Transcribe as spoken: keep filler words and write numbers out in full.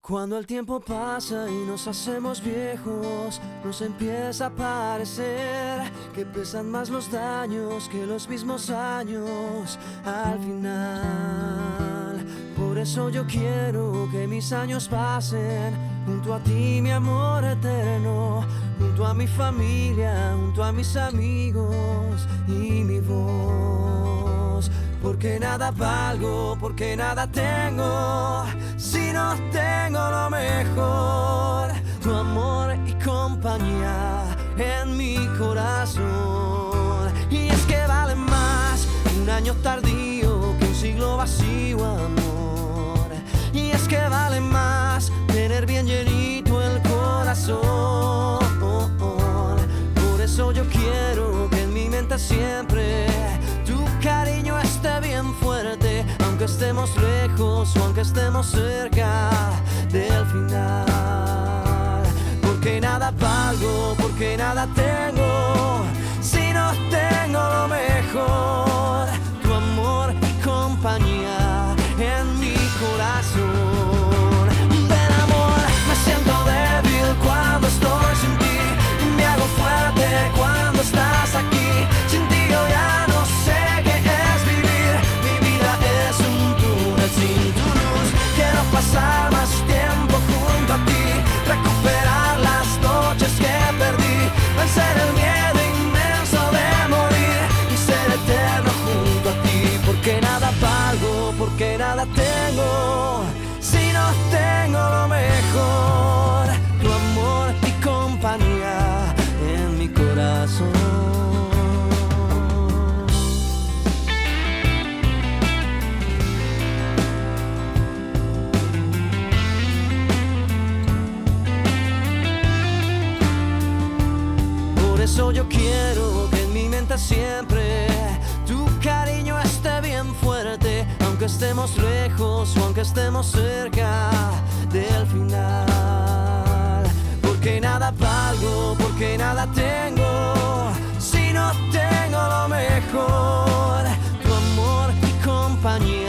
Cuando el tiempo pasa y nos hacemos viejos, nos empieza a parecer que pesan más los daños que los mismos años al final. Por eso yo quiero que mis años pasen junto a ti, mi amor eterno, junto a mi familia, junto a mis amigos y mi voz. Porque nada valgo, porque nada tengo si no tengo lo mejor, tu amor y compañía en mi corazón. Y es que vale más un año tardío que un siglo vacío, amor. Y es que vale más tener bien llenito el corazón. Por eso yo quiero que en mi mente siempre tu cariño esté bien fuerte, aunque estemos lejos o aunque estemos cerca del final. Porque nada valgo, porque nada tengo si no tengo lo mejor, tu amor y compañía en mi corazón. Ven, amor, me siento débil cuando estoy sin ti, me hago fuerte cuando estás aquí. Sin ti yo ya no sé qué es vivir, mi vida es un túnel sin tu luz. Quiero pasar más tiempo junto a ti, recuperar las noches que perdí, vencer el miedo inmenso de morir y ser eterno junto a ti. Porque nada valgo, porque nada tengo si no tengo lo mejor, tu amor y compañía en mi corazón. Por eso yo quiero que en mi mente siempre tu cariño esté bien fuerte, aunque estemos lejos o aunque estemos cerca del final. Porque nada valgo, porque nada tengo si no tengo lo mejor, tu amor y compañía